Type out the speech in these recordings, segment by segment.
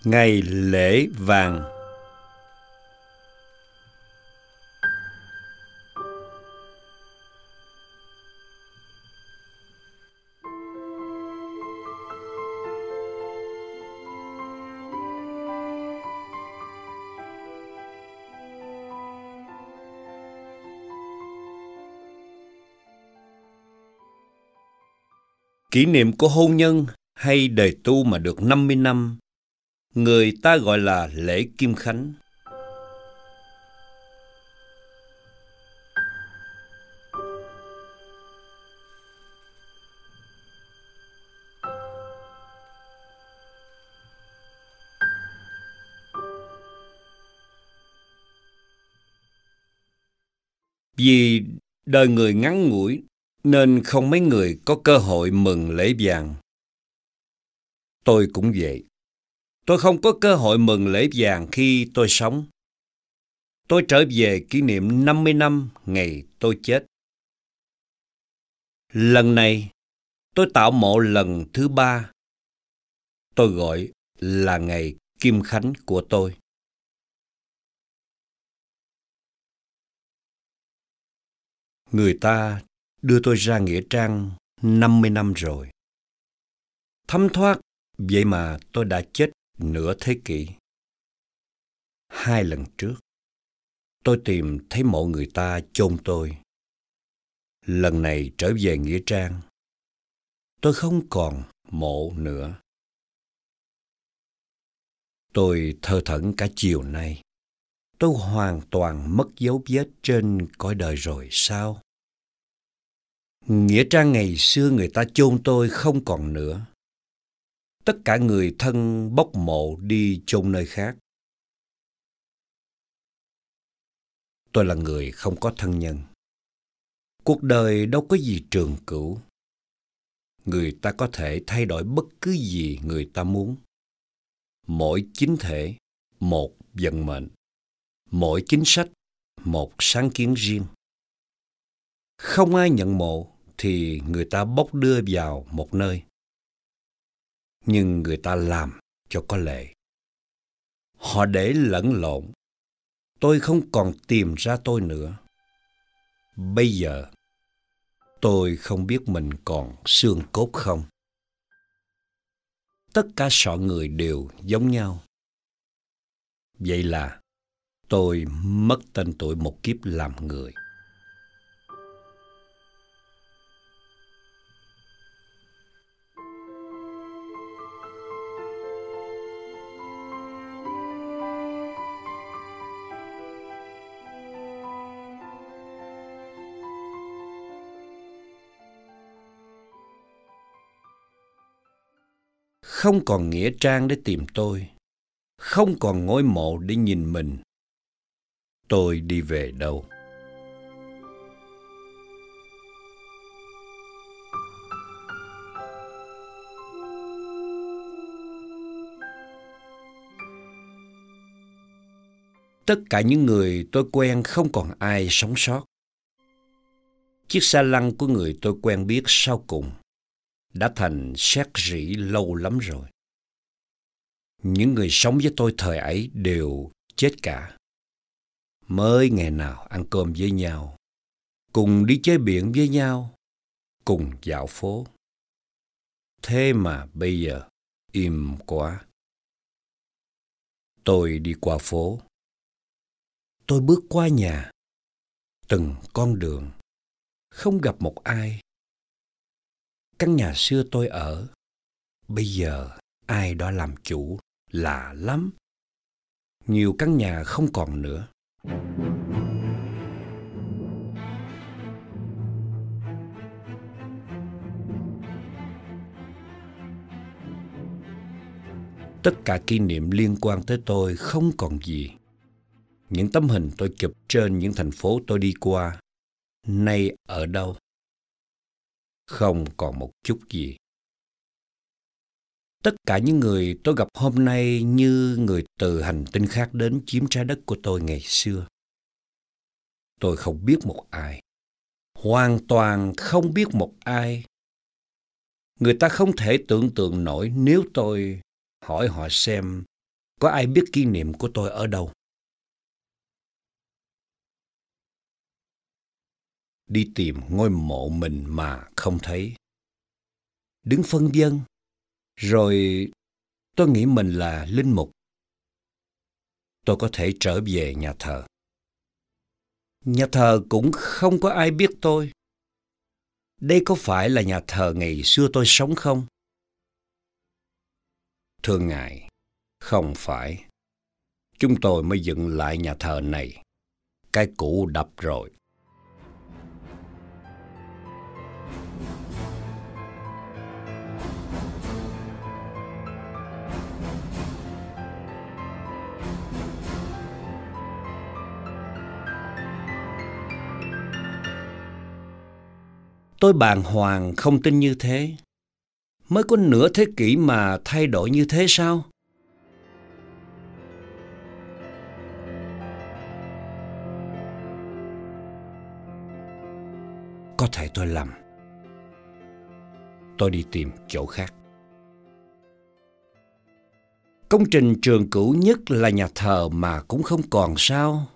Ngày lễ vàng. Kỷ niệm của hôn nhân hay đời tu mà được 50 năm, người ta gọi là lễ Kim Khánh. Vì đời người ngắn ngủi nên không mấy người có cơ hội mừng lễ vàng. Tôi cũng vậy. Tôi không có cơ hội mừng lễ vàng khi tôi sống. Tôi trở về kỷ niệm 50 năm ngày tôi chết. Lần này, tôi tạo mộ lần thứ 3. Tôi gọi là ngày Kim Khánh của tôi. Người ta đưa tôi ra nghĩa trang 50 năm rồi. Thấm thoát, vậy mà tôi đã chết nửa thế kỷ. 2 lần trước, tôi tìm thấy mộ người ta chôn tôi. Lần này trở về nghĩa trang, tôi không còn mộ nữa. Tôi thơ thẩn cả chiều nay. Tôi hoàn toàn mất dấu vết trên cõi đời rồi sao? Nghĩa trang ngày xưa người ta chôn tôi không còn nữa. Tất cả người thân bốc mộ đi chôn nơi khác. Tôi là người không có thân nhân. Cuộc đời đâu có gì trường cửu. Người ta có thể thay đổi bất cứ gì người ta muốn. Mỗi chính thể, một vận mệnh. Mỗi chính sách, một sáng kiến riêng. Không ai nhận mộ thì người ta bốc đưa vào một nơi. Nhưng người ta làm cho có lệ. Họ để lẫn lộn. Tôi không còn tìm ra tôi nữa. Bây giờ, tôi không biết mình còn xương cốt không. Tất cả sọ người đều giống nhau. Vậy là tôi mất tên tuổi một kiếp làm người. Không còn nghĩa trang để tìm tôi. Không còn ngôi mộ để nhìn mình. Tôi đi về đâu? Tất cả những người tôi quen không còn ai sống sót. Chiếc xa lăn của người tôi quen biết sau cùng đã thành xác rỉ lâu lắm rồi. Những người sống với tôi thời ấy đều chết cả. Mới ngày nào ăn cơm với nhau, cùng đi chơi biển với nhau, cùng dạo phố. Thế mà bây giờ im quá. Tôi đi qua phố. Tôi bước qua nhà. Từng con đường. Không gặp một ai. Căn nhà xưa tôi ở, bây giờ ai đó làm chủ, lạ lắm. Nhiều căn nhà không còn nữa. Tất cả kỷ niệm liên quan tới tôi không còn gì. Những tấm hình tôi chụp trên những thành phố tôi đi qua, nay ở đâu? Không còn một chút gì. Tất cả những người tôi gặp hôm nay như người từ hành tinh khác đến chiếm trái đất của tôi ngày xưa. Tôi không biết một ai. Hoàn toàn không biết một ai. Người ta không thể tưởng tượng nổi nếu tôi hỏi họ xem Có ai biết kỷ niệm của tôi ở đâu? Đi tìm ngôi mộ mình mà không thấy. Đứng phân vân, rồi tôi nghĩ mình là linh mục. Tôi có thể trở về nhà thờ. Nhà thờ cũng không có ai biết tôi. Đây có phải là nhà thờ ngày xưa tôi sống không? Thưa Ngài, không phải. Chúng tôi mới dựng lại nhà thờ này. Cái cũ đập rồi. Tôi bàng hoàng không tin như thế. Mới có nửa thế kỷ mà thay đổi như thế sao? Có thể tôi lầm. Tôi đi tìm chỗ khác. Công trình trường cũ nhất là nhà thờ mà cũng không còn sao?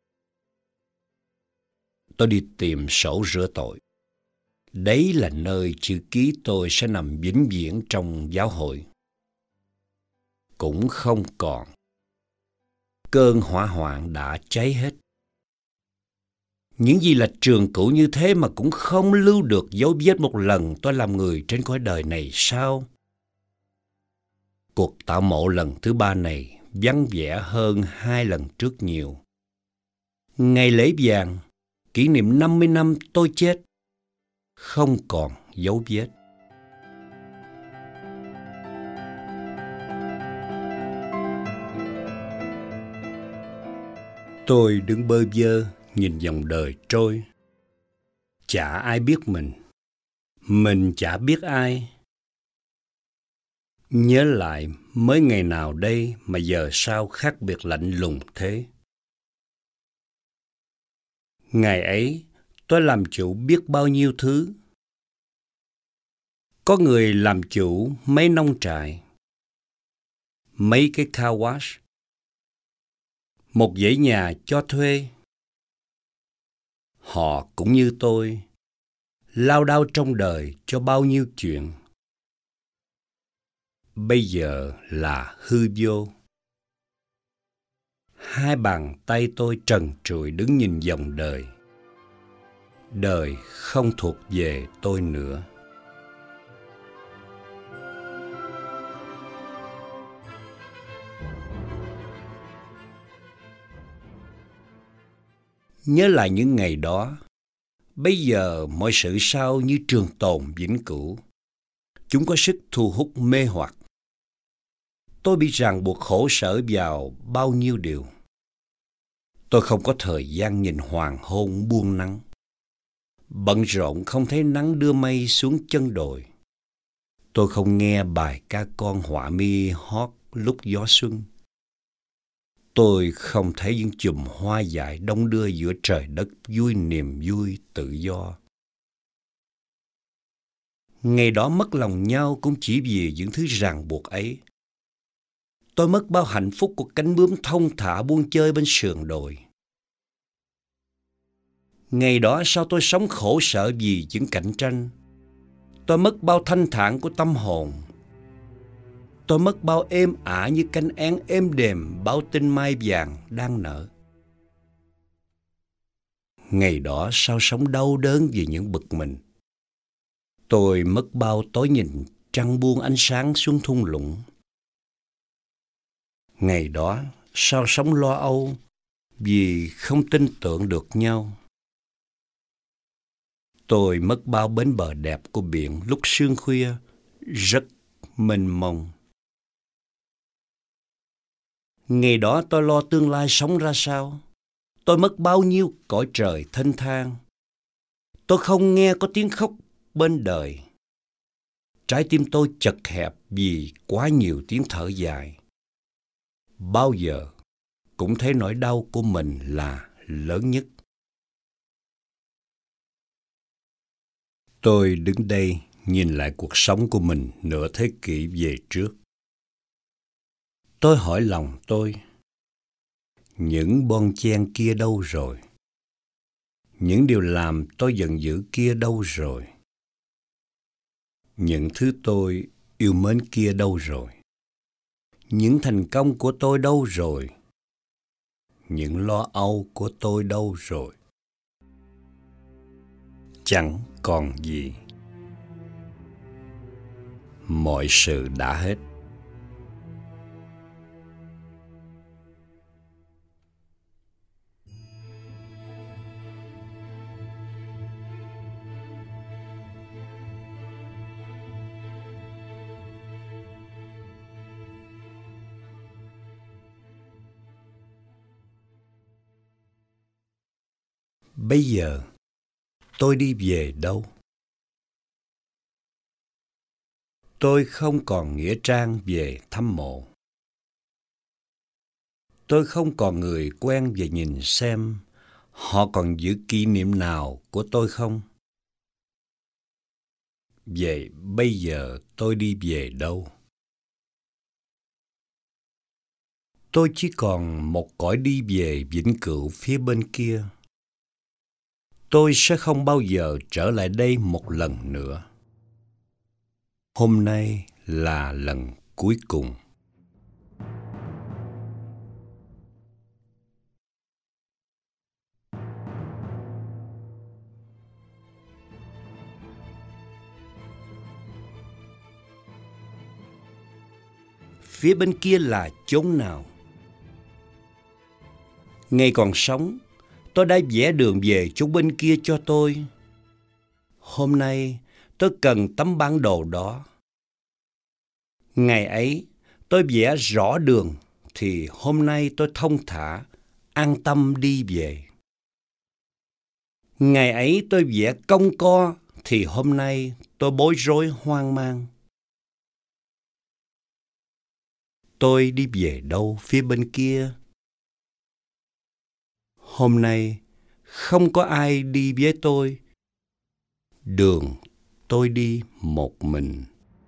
Tôi đi tìm sổ rửa tội. Đấy là nơi chữ ký tôi sẽ nằm vĩnh viễn trong giáo hội. Cũng không còn. Cơn hỏa hoạn đã cháy hết. Những gì là trường cũ như thế mà cũng không lưu được dấu vết một lần tôi làm người trên cõi đời này sao? Cuộc tạo mộ lần thứ 3 này vắng vẻ hơn 2 lần trước nhiều. Ngày lễ vàng, kỷ niệm 50 năm tôi chết, không còn dấu vết. Tôi đứng bơ vơ nhìn dòng đời trôi. Chả ai biết mình chả biết ai. Nhớ lại mới ngày nào đây mà giờ sao khác biệt lạnh lùng thế. Ngày ấy tôi làm chủ biết bao nhiêu thứ. Có người làm chủ mấy nông trại, mấy cái car wash, một dãy nhà cho thuê. Họ cũng như tôi, lao đao trong đời cho bao nhiêu chuyện. Bây giờ là hư vô. Hai bàn tay tôi trần trụi đứng nhìn dòng đời. Đời không thuộc về tôi nữa. Nhớ lại những ngày đó, bây giờ mọi sự sao như trường tồn vĩnh cửu. Chúng có sức thu hút mê hoặc. Tôi bị ràng buộc khổ sở vào bao nhiêu điều. Tôi không có thời gian nhìn hoàng hôn buông nắng. Bận rộn không thấy nắng đưa mây xuống chân đồi. Tôi không nghe bài ca con họa mi hót lúc gió xuân. Tôi không thấy những chùm hoa dại đong đưa giữa trời đất vui niềm vui tự do. Ngày đó mất lòng nhau cũng chỉ vì những thứ ràng buộc ấy. Tôi mất bao hạnh phúc của cánh bướm thông thả buông chơi bên sườn đồi. Ngày đó sao tôi sống khổ sở vì những cạnh tranh. Tôi mất bao thanh thản của tâm hồn. Tôi mất bao êm ả như cánh én êm đềm báo tin mai vàng đang nở. Ngày đó sao sống đau đớn vì những bực mình. Tôi mất bao tối nhìn trăng buông ánh sáng xuống thung lũng. Ngày đó sao sống lo âu vì không tin tưởng được nhau. Tôi mất bao bến bờ đẹp của biển lúc sương khuya rất mênh mông. Ngày đó tôi lo tương lai sống ra sao. Tôi mất bao nhiêu cõi trời thênh thang. Tôi không nghe có tiếng khóc bên đời. Trái tim tôi chật hẹp vì quá nhiều tiếng thở dài. Bao giờ cũng thấy nỗi đau của mình là lớn nhất. Tôi đứng đây nhìn lại cuộc sống của mình nửa thế kỷ về trước. Tôi hỏi lòng tôi, những bon chen kia đâu rồi? Những điều làm tôi giận dữ kia đâu rồi? Những thứ tôi yêu mến kia đâu rồi? Những thành công của tôi đâu rồi? Những lo âu của tôi đâu rồi? Chẳng còn gì. Mọi sự đã hết. Bây giờ tôi đi về đâu? Tôi không còn nghĩa trang về thăm mộ. Tôi không còn người quen về nhìn xem họ còn giữ kỷ niệm nào của tôi không? Vậy bây giờ tôi đi về đâu? Tôi chỉ còn một cõi đi về vĩnh cửu phía bên kia. Tôi sẽ không bao giờ trở lại đây một lần nữa. Hôm nay là lần cuối cùng. Phía bên kia là chốn nào? Ngày còn sống, tôi đã vẽ đường về chỗ bên kia cho tôi. Hôm nay, tôi cần tấm bản đồ đó. Ngày ấy, tôi vẽ rõ đường, thì hôm nay tôi thông thả, an tâm đi về. Ngày ấy tôi vẽ cong co, thì hôm nay tôi bối rối hoang mang. Tôi đi về đâu phía bên kia? Hôm nay không có ai đi với tôi. Đường tôi đi một mình.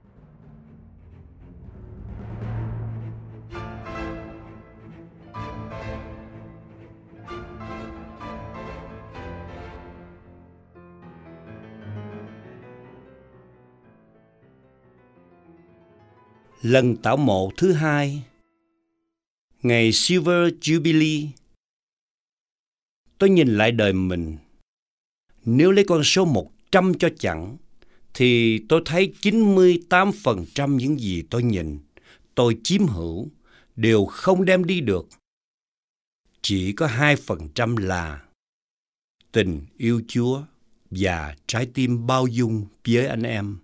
Lần tảo mộ thứ hai, ngày Silver Jubilee, tôi nhìn lại đời mình. Nếu lấy con số 100 cho chẵn, thì tôi thấy 98% những gì tôi nhìn, tôi chiếm hữu, đều không đem đi được. Chỉ có 2% là tình yêu Chúa và trái tim bao dung với anh em.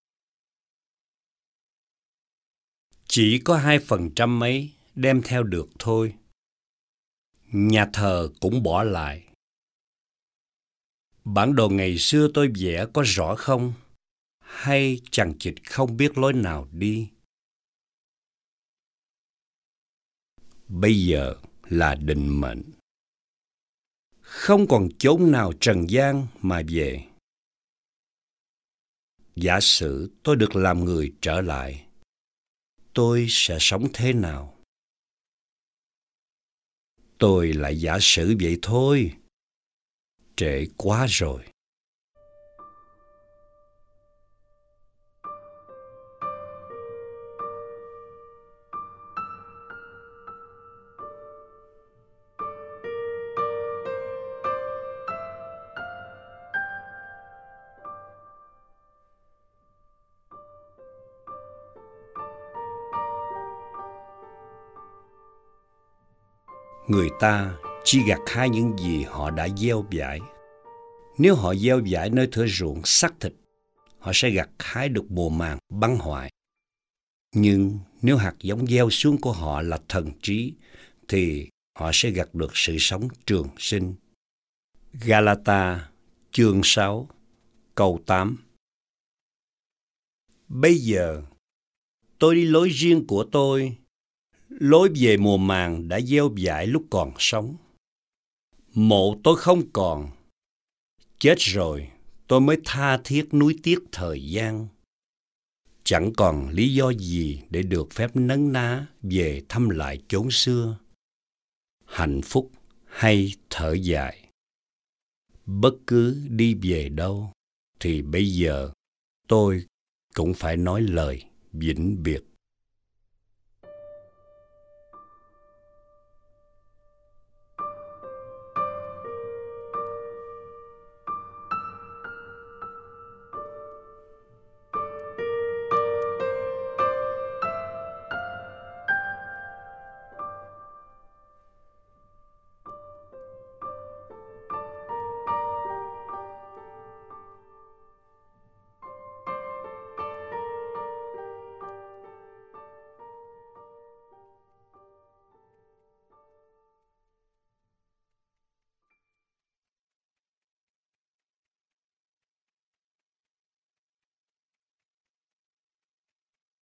Chỉ có 2% ấy đem theo được thôi. Nhà thờ cũng bỏ lại. Bản đồ ngày xưa tôi vẽ có rõ không? Hay chằng chịt không biết lối nào đi? Bây giờ là định mệnh. Không còn chốn nào trần gian mà về. Giả sử tôi được làm người trở lại, tôi sẽ sống thế nào? Tôi lại giả sử vậy thôi. Trễ quá rồi. Người ta chỉ gặt hái những gì họ đã gieo vải. Nếu họ gieo vải nơi thửa ruộng xác thịt, họ sẽ gặt hái được mùa màng băng hoại. Nhưng nếu hạt giống gieo xuống của họ là thần trí, thì họ sẽ gặt được sự sống trường sinh. Galata chương 6 câu 8. Bây giờ, tôi đi lối riêng của tôi, lối về mùa màng đã gieo vải lúc còn sống. Mộ tôi không còn. Chết rồi, tôi mới tha thiết nuối tiếc thời gian. chẳng còn lý do gì để được phép nấn ná về thăm lại chốn xưa. Hạnh phúc hay thở dài. Bất cứ đi về đâu, thì bây giờ tôi cũng phải nói lời vĩnh biệt.